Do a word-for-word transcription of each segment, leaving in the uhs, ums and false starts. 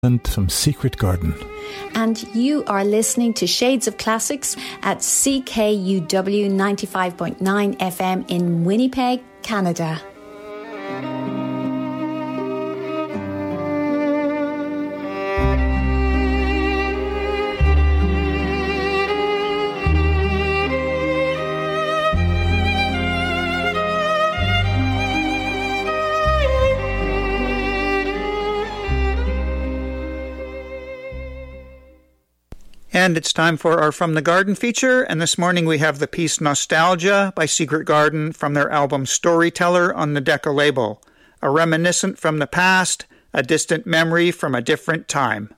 from Secret Garden. And you are listening to Shades of Classics at C K U W ninety-five point nine F M in Winnipeg, Canada. And it's time for our From the Garden feature, and this morning we have the piece Nostalgia by Secret Garden from their album Storyteller on the Decca label, a reminiscent from the past, a distant memory from a different time.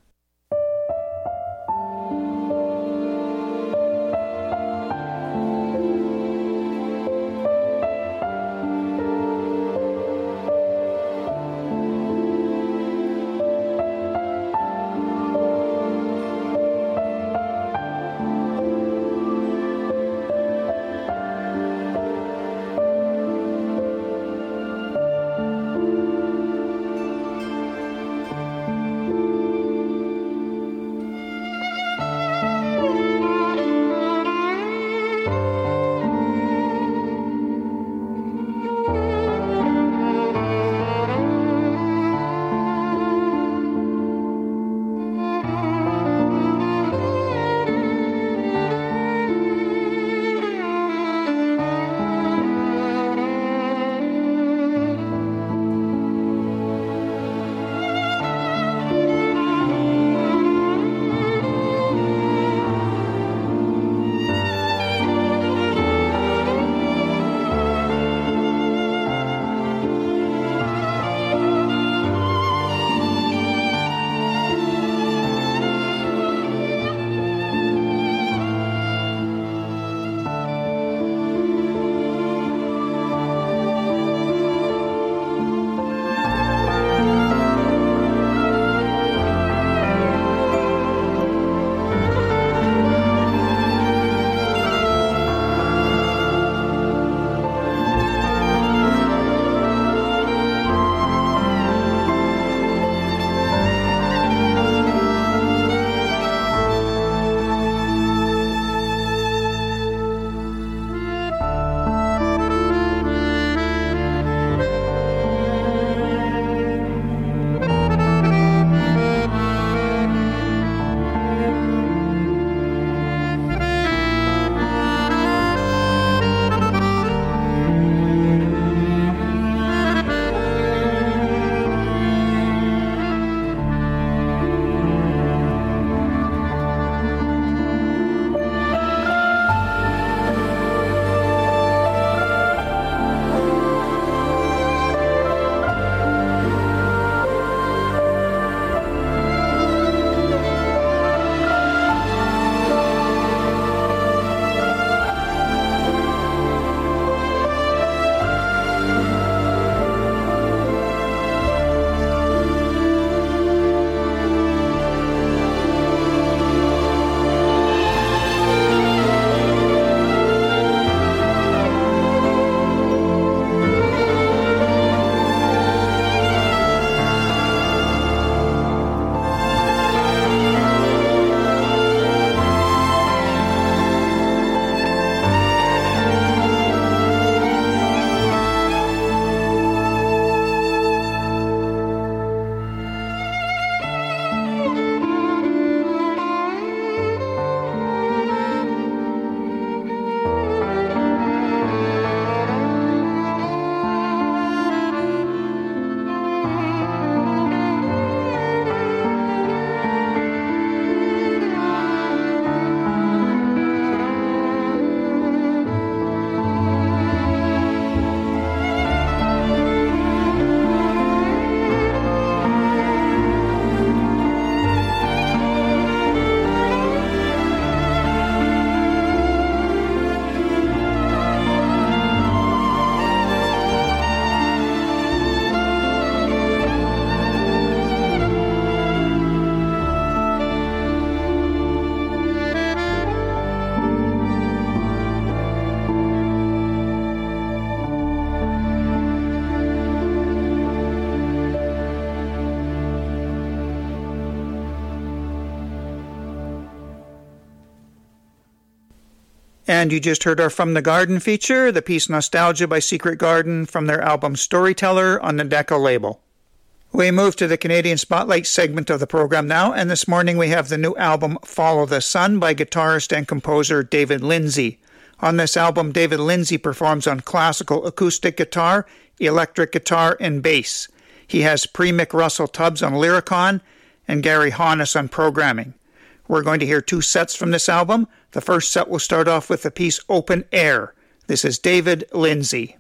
And you just heard our From the Garden feature, the piece Nostalgia by Secret Garden from their album Storyteller on the Decca label. We move to the Canadian Spotlight segment of the program now, and this morning we have the new album Follow the Sun by guitarist and composer David Lindsay. On this album, David Lindsay performs on classical acoustic guitar, electric guitar, and bass. He has pre-Mick Russell Tubbs on Lyricon and Gary Honus on programming. We're going to hear two sets from this album. The first set will start off with the piece Open Air. This is David Lindsay.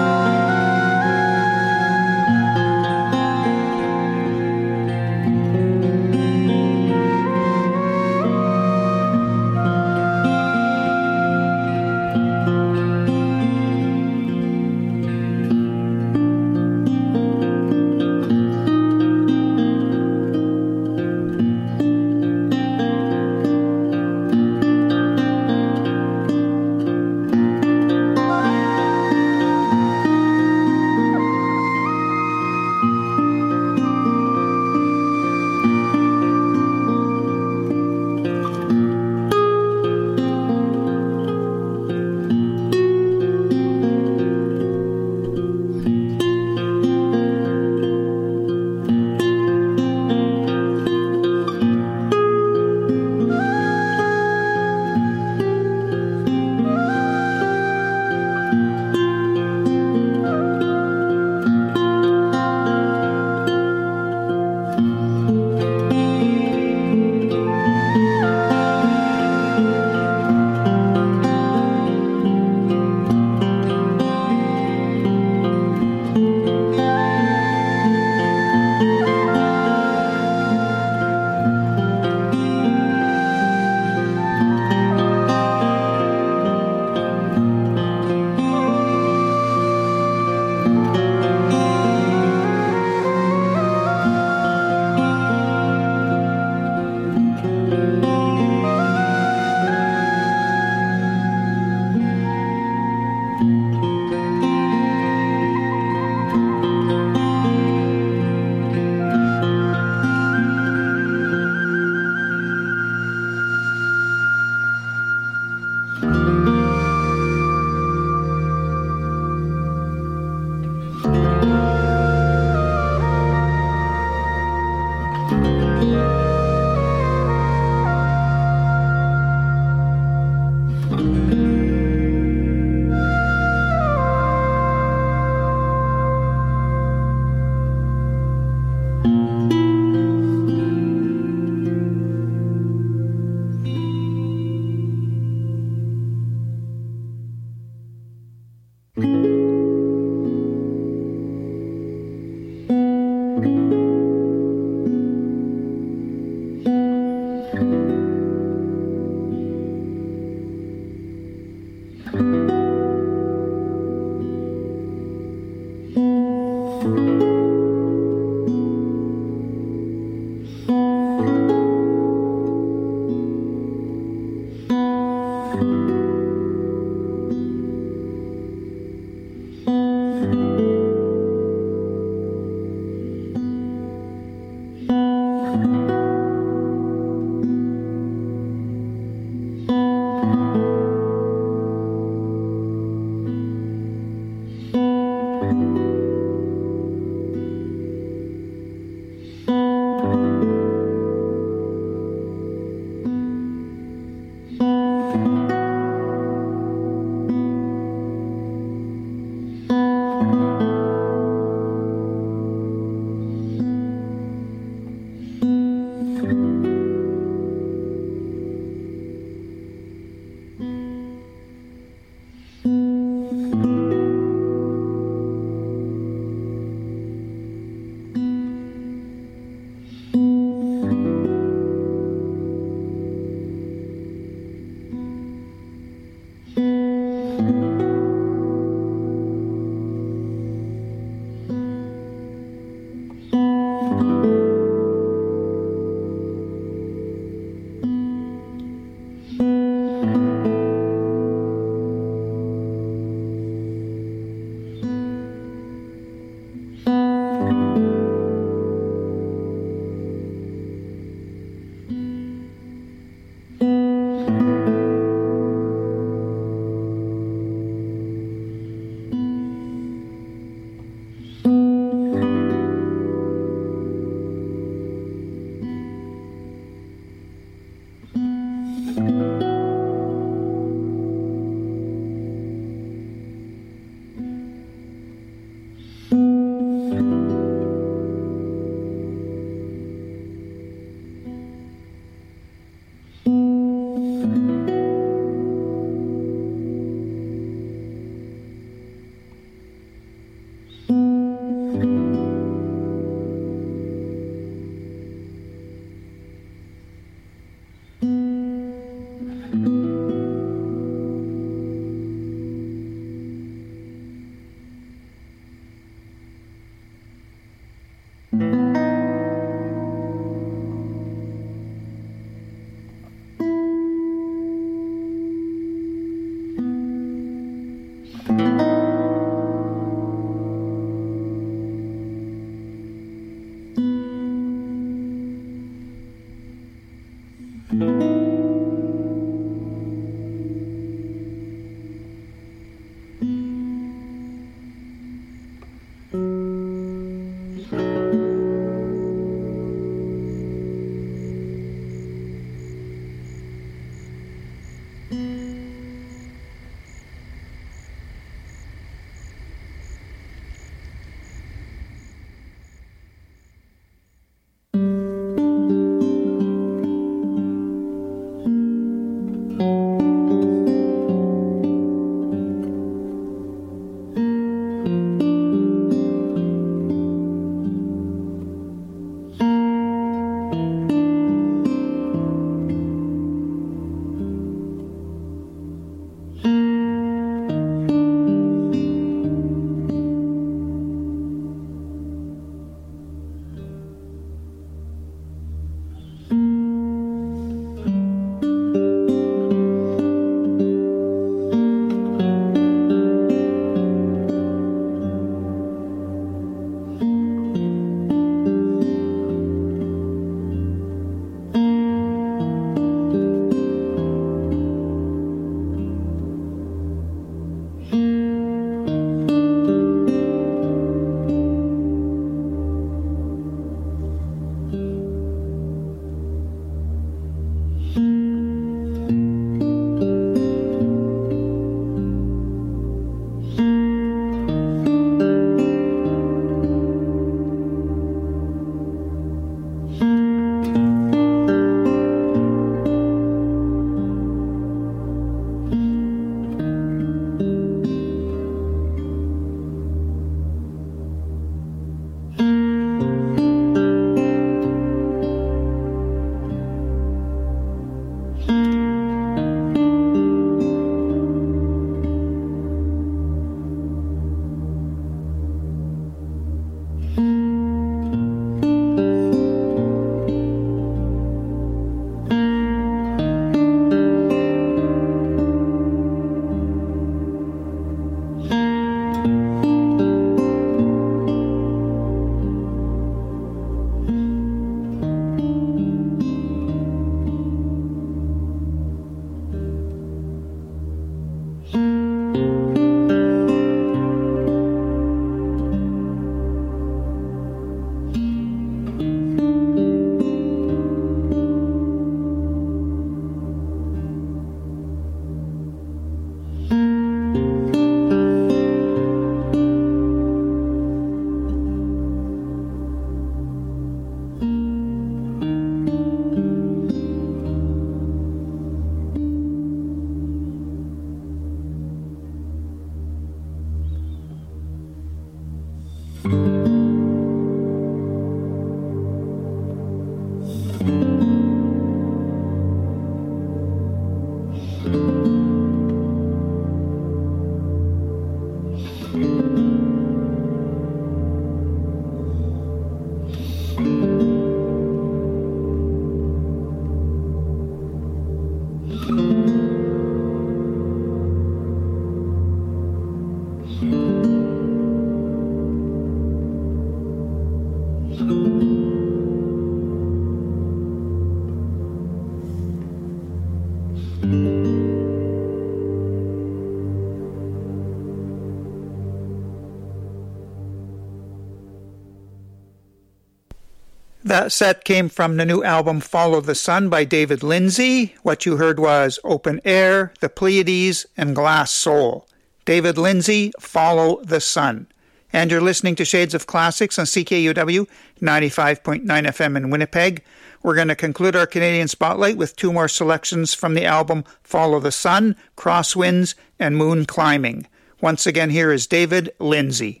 That set came from the new album Follow the Sun by David Lindsay. What you heard was Open Air, The Pleiades, and Glass Soul. David Lindsay, Follow the Sun. And you're listening to Shades of Classics on C K U W ninety-five point nine F M in Winnipeg. We're going to conclude our Canadian Spotlight with two more selections from the album Follow the Sun, Crosswinds, and Moon Climbing. Once again, here is David Lindsay.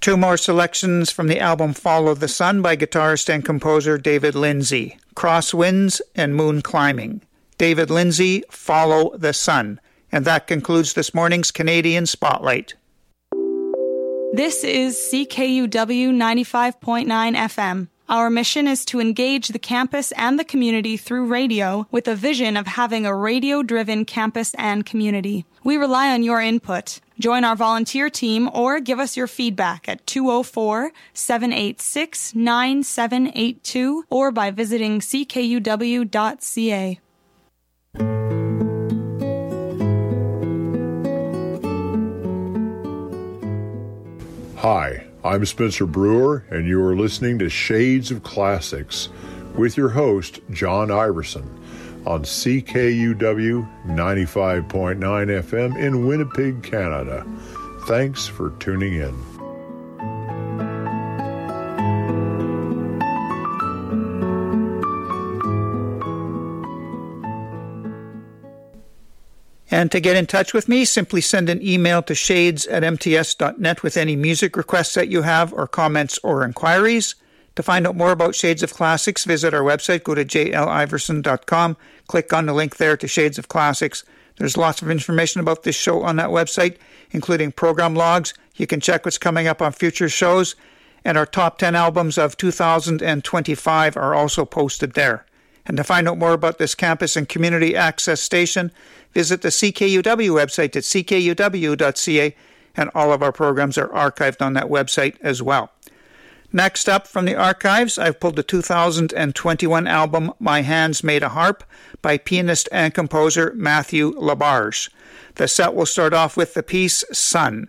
Two more selections from the album Follow the Sun by guitarist and composer David Lindsay, Cross Winds and Moon Climbing. David Lindsay, Follow the Sun. And that concludes this morning's Canadian Spotlight. This is C K U W ninety-five point nine F M. Our mission is to engage the campus and the community through radio with a vision of having a radio-driven campus and community. We rely on your input. Join our volunteer team or give us your feedback at two oh four, seven eight six, nine seven eight two or by visiting c k u w dot c a. Hi, I'm Spencer Brewer, and you are listening to Shades of Classics with your host, John Iverson, on C K U W ninety-five point nine F M in Winnipeg, Canada. Thanks for tuning in. And to get in touch with me, simply send an email to shades at m t s dot net with any music requests that you have or comments or inquiries. To find out more about Shades of Classics, visit our website, go to j l iverson dot com, click on the link there to Shades of Classics. There's lots of information about this show on that website, including program logs. You can check what's coming up on future shows, and our top ten albums of two thousand twenty-five are also posted there. And to find out more about this campus and community access station, visit the C K U W website at c k u w dot c a, and all of our programs are archived on that website as well. Next up from the archives, I've pulled the two thousand twenty-one album My Hands Made a Harp by pianist and composer Matthew Labarge. The set will start off with the piece Sun.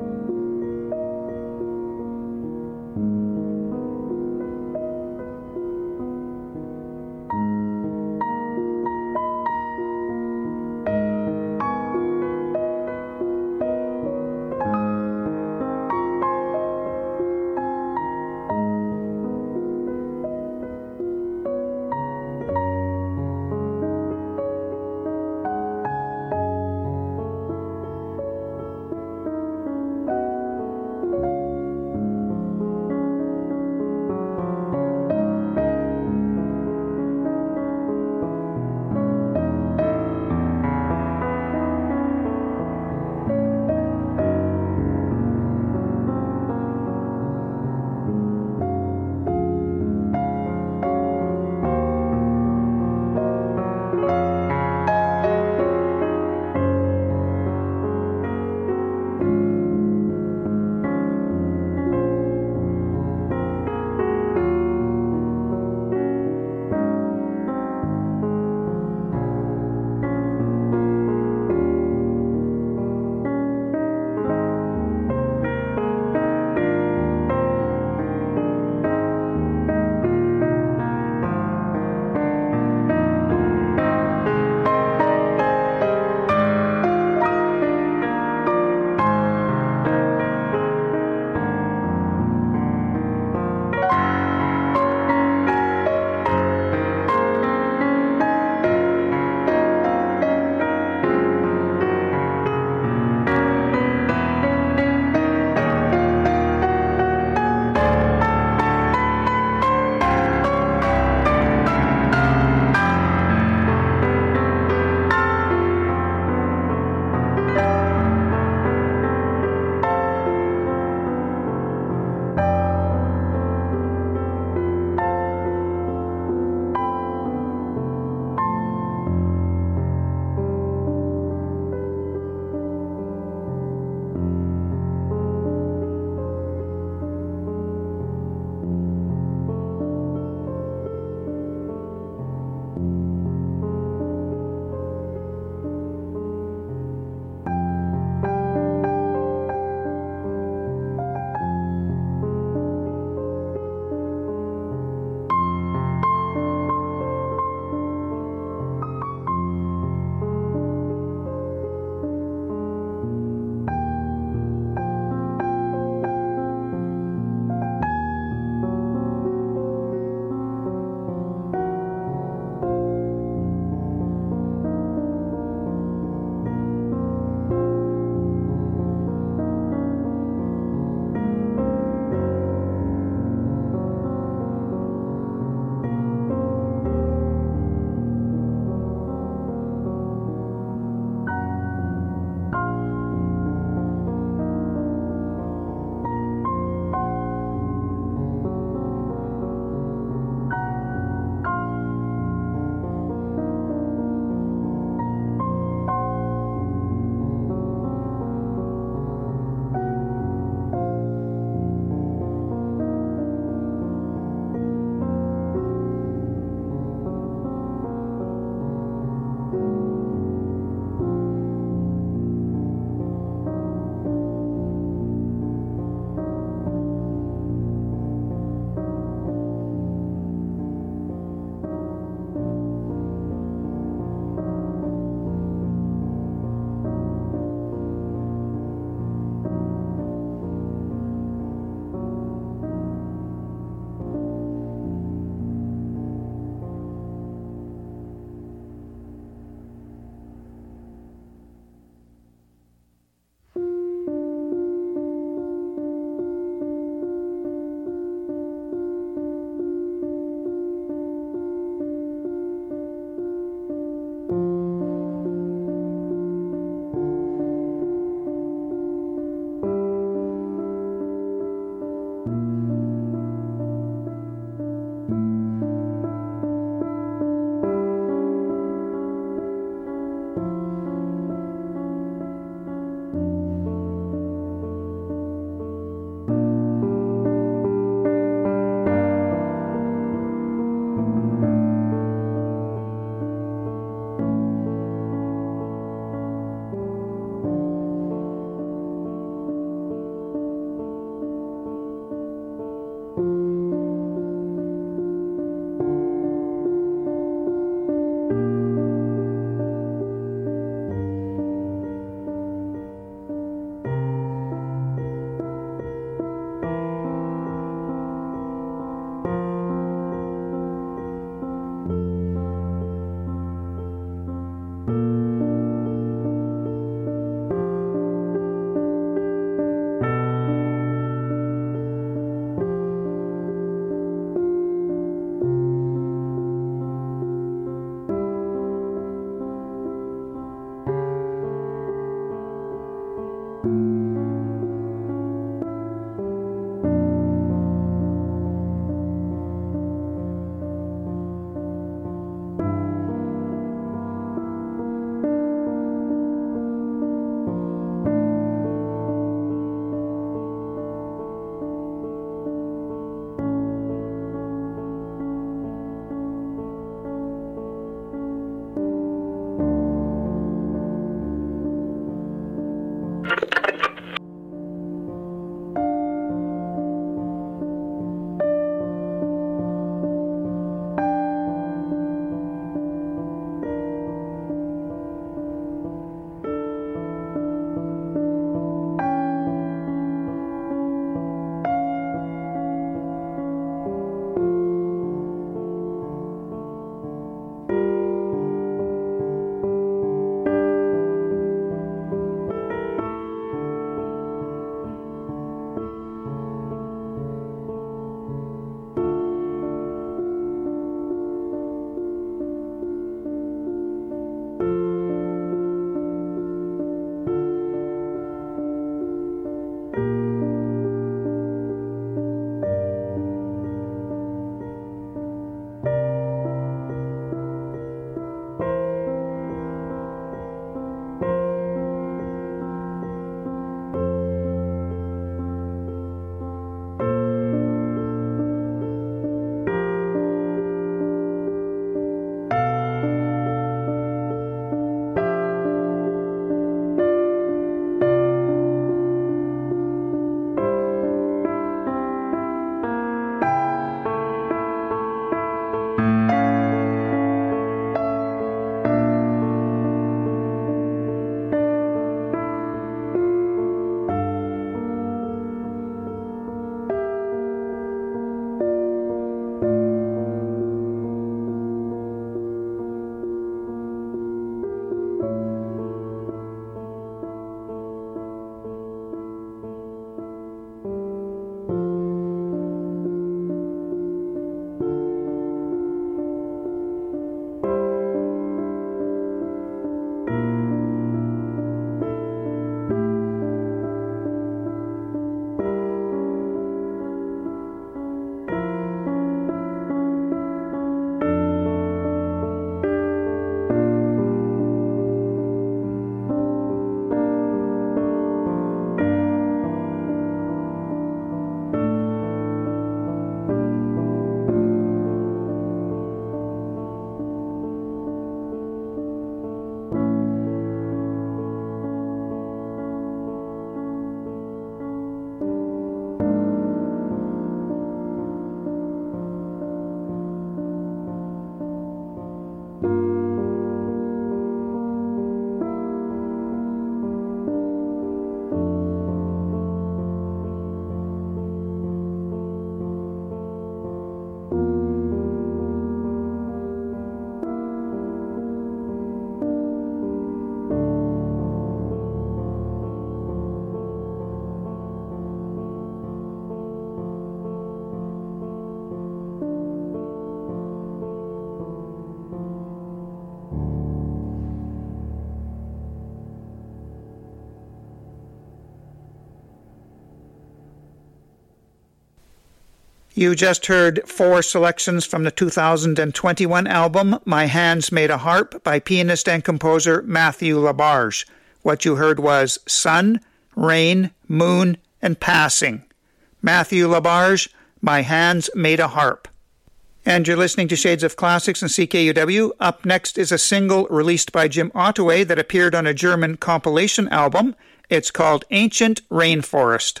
You just heard four selections from the two thousand twenty-one album, My Hands Made a Harp, by pianist and composer Matthew LaBarge. What you heard was Sun, Rain, Moon, and Passing. Matthew LaBarge, My Hands Made a Harp. And you're listening to Shades of Classics on C K U W. Up next is a single released by Jim Ottaway that appeared on a German compilation album. It's called Ancient Rainforest.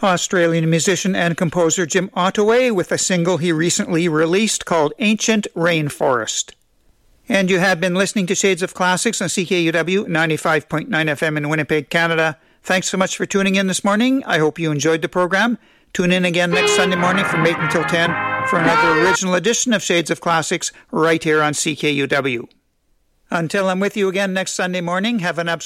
Australian musician and composer Jim Ottaway with a single he recently released called Ancient Rainforest. And you have been listening to Shades of Classics on C K U W ninety-five point nine F M in Winnipeg, Canada. Thanks so much for tuning in this morning. I hope you enjoyed the program. Tune in again next Sunday morning from eight until ten for another original edition of Shades of Classics right here on C K U W. Until I'm with you again next Sunday morning, have an absolute